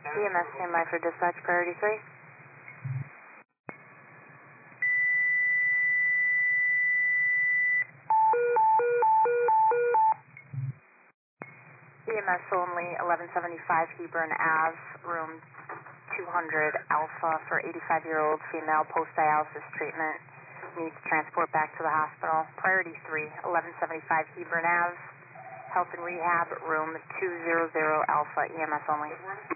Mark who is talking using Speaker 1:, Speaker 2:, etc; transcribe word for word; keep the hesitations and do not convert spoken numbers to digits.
Speaker 1: E M S standby for dispatch priority three. E M S only, eleven seventy-five Hebron Ave, room two hundred Alpha for eighty-five-year-old female post-dialysis treatment. Needs transport back to the hospital. Priority three, eleven seventy-five Hebron Ave, health and rehab, room two hundred Alpha, E M S only.